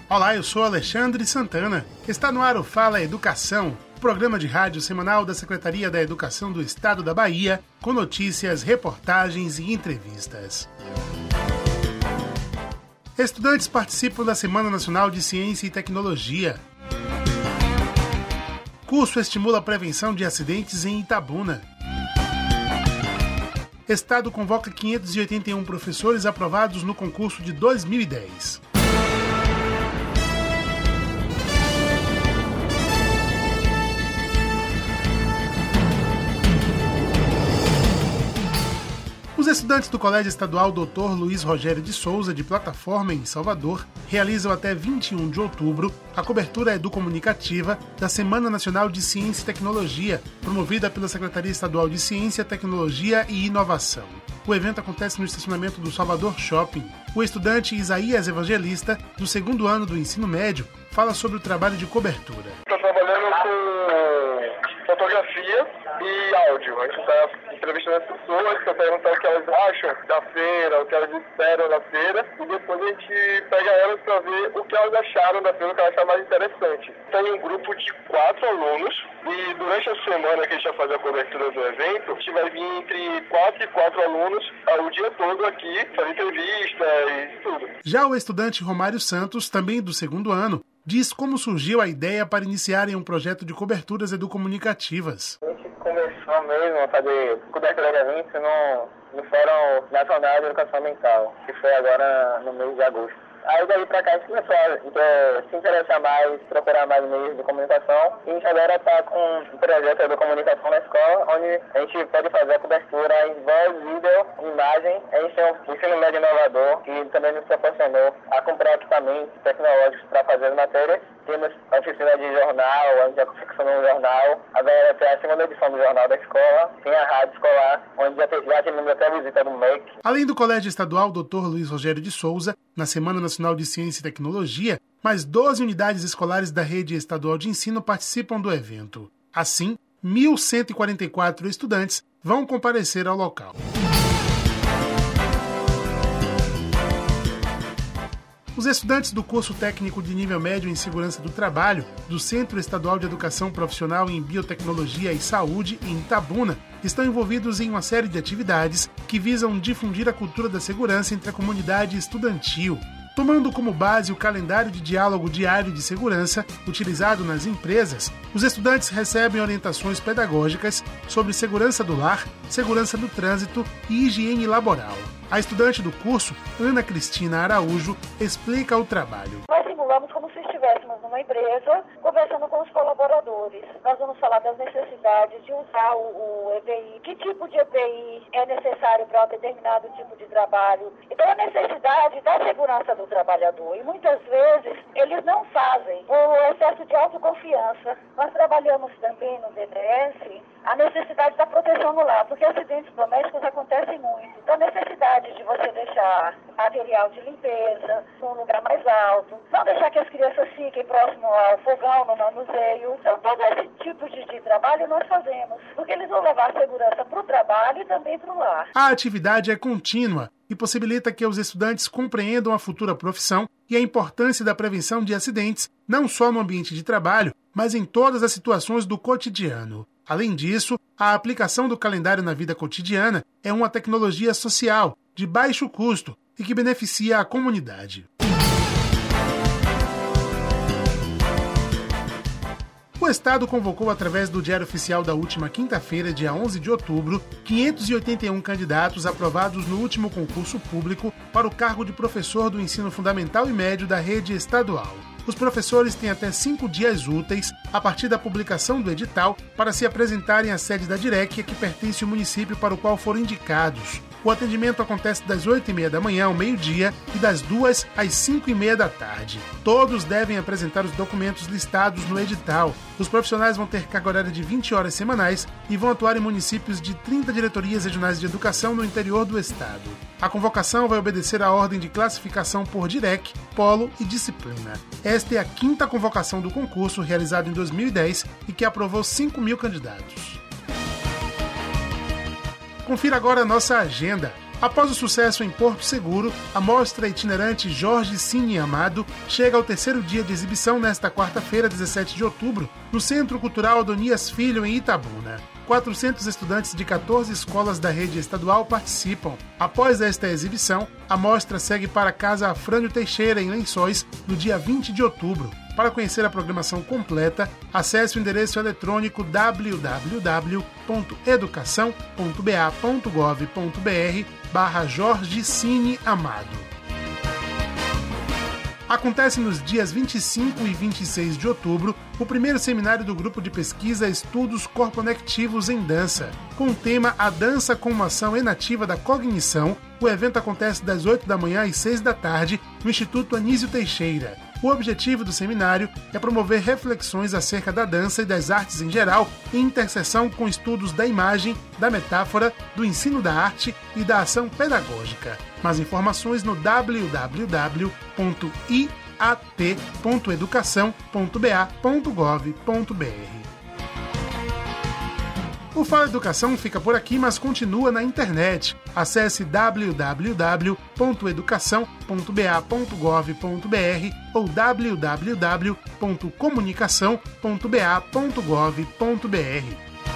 Olá, eu sou Alexandre Santana. Está no ar o Fala Educação, programa de rádio semanal da Secretaria da Educação do Estado da Bahia, com notícias, reportagens e entrevistas. Estudantes participam da Semana Nacional de Ciência e Tecnologia. Curso estimula a prevenção de acidentes em Itabuna. Estado convoca 581 professores aprovados no concurso de 2010. Os estudantes do Colégio Estadual Dr. Luiz Rogério de Souza, de Plataforma, em Salvador, realizam até 21 de outubro a cobertura educomunicativa da Semana Nacional de Ciência e Tecnologia, promovida pela Secretaria Estadual de Ciência, Tecnologia e Inovação. O evento acontece no estacionamento do Salvador Shopping. O estudante Isaías Evangelista, do segundo ano do ensino médio, fala sobre o trabalho de cobertura. Estou trabalhando com fotografia e áudio. A gente está entrevistando as pessoas para perguntar o que elas acham da feira, o que elas esperam da feira, e depois a gente pega elas para ver o que elas acharam da feira, o que elas acharam mais interessante. Tem um grupo de 4 alunos e durante a semana que a gente vai fazer a cobertura do evento, a gente vai vir entre 4 e 4 alunos o dia todo aqui, fazer entrevista e tudo. Já o estudante Romário Santos, também do segundo ano, diz como surgiu a ideia para iniciarem um projeto de coberturas educomunicativas. A gente começou mesmo a fazer cobertura de eventos no Fórum Nacional de Educação Ambiental, que foi agora no mês de agosto. Aí daí pra cá a gente começou a se interessar mais, procurar mais meios de comunicação, e a gente agora está com um projeto de comunicação na escola, onde a gente pode fazer a cobertura em voz, vídeo, imagem. A gente tem um ensino médio inovador, que também nos proporcionou a comprar equipamentos tecnológicos para fazer as matérias. Temos a oficina de jornal, onde já confeccionou um jornal. Agora tem a segunda edição do jornal da escola, tem a rádio escolar, onde já tivemos até a visita do MEC. Além do Colégio Estadual Dr. Luiz Rogério de Souza, na Semana Nacional de Ciência e Tecnologia, mais 12 unidades escolares da rede estadual de ensino participam do evento. Assim, 1.144 estudantes vão comparecer ao local. Os estudantes do curso técnico de nível médio em segurança do trabalho do Centro Estadual de Educação Profissional em Biotecnologia e Saúde, em Itabuna, estão envolvidos em uma série de atividades que visam difundir a cultura da segurança entre a comunidade estudantil. Tomando como base o calendário de diálogo diário de segurança utilizado nas empresas, os estudantes recebem orientações pedagógicas sobre segurança do lar, segurança do trânsito e higiene laboral. A estudante do curso, Ana Cristina Araújo, explica o trabalho. Nós simulamos como se estivéssemos numa empresa, conversando com os colaboradores. Nós vamos falar das necessidades de usar o EPI, que tipo de EPI é necessário para um determinado tipo de trabalho. Então, a necessidade da segurança do trabalhador. E muitas vezes, eles não fazem por excesso de autoconfiança. Nós trabalhamos também no DDS a necessidade da proteção no lar, porque acidentes domésticos acontecem muito. Então, a necessidade de você deixar material de limpeza num lugar mais alto, não deixar que as crianças fiquem próximo ao fogão, no manuseio. Então, todo esse tipo de trabalho nós fazemos, porque eles vão levar segurança para o trabalho e também para o lar. A atividade é contínua e possibilita que os estudantes compreendam a futura profissão e a importância da prevenção de acidentes, não só no ambiente de trabalho, mas em todas as situações do cotidiano. Além disso, a aplicação do calendário na vida cotidiana é uma tecnologia social, de baixo custo e que beneficia a comunidade. O Estado convocou, através do Diário Oficial da última quinta-feira, dia 11 de outubro, 581 candidatos aprovados no último concurso público para o cargo de professor do ensino fundamental e médio da rede estadual. Os professores têm até 5 dias úteis, a partir da publicação do edital, para se apresentarem à sede da Direc, que pertence ao município para o qual foram indicados. O atendimento acontece das 8h30 da manhã ao meio-dia e das 2 às 5h30 da tarde. Todos devem apresentar os documentos listados no edital. Os profissionais vão ter carga horária de 20 horas semanais e vão atuar em municípios de 30 diretorias regionais de educação no interior do estado. A convocação vai obedecer à ordem de classificação por DIREC, polo e disciplina. Esta é a 5ª convocação do concurso, realizado em 2010 e que aprovou 5.000 candidatos. Confira agora a nossa agenda. Após o sucesso em Porto Seguro, a mostra itinerante Jorge Cine Amado chega ao terceiro dia de exibição nesta quarta-feira, 17 de outubro, no Centro Cultural Adonias Filho, em Itabuna. 400 estudantes de 14 escolas da rede estadual participam. Após esta exibição, a mostra segue para a Casa Afrânio Teixeira, em Lençóis, no dia 20 de outubro. Para conhecer a programação completa, acesse o endereço eletrônico www.educação.ba.gov.br/Jorge Cine Amado. Acontece nos dias 25 e 26 de outubro o primeiro seminário do grupo de pesquisa Estudos Corponectivos em Dança. Com o tema A Dança como Ação Enativa da Cognição, o evento acontece das 8 da manhã às 6 da tarde no Instituto Anísio Teixeira. O objetivo do seminário é promover reflexões acerca da dança e das artes em geral, em interseção com estudos da imagem, da metáfora, do ensino da arte e da ação pedagógica. Mais informações no www.iat.educação.ba.gov.br. O Fala Educação fica por aqui, mas continua na internet. Acesse www.educação.ba.gov.br ou www.comunicação.ba.gov.br.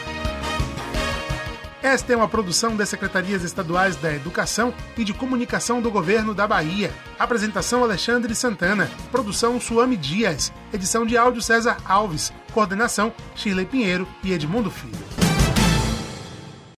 Esta é uma produção das Secretarias Estaduais da Educação e de Comunicação do Governo da Bahia. Apresentação Alexandre Santana. Produção Suame Dias. Edição de áudio César Alves. Coordenação Shirley Pinheiro e Edmundo Filho.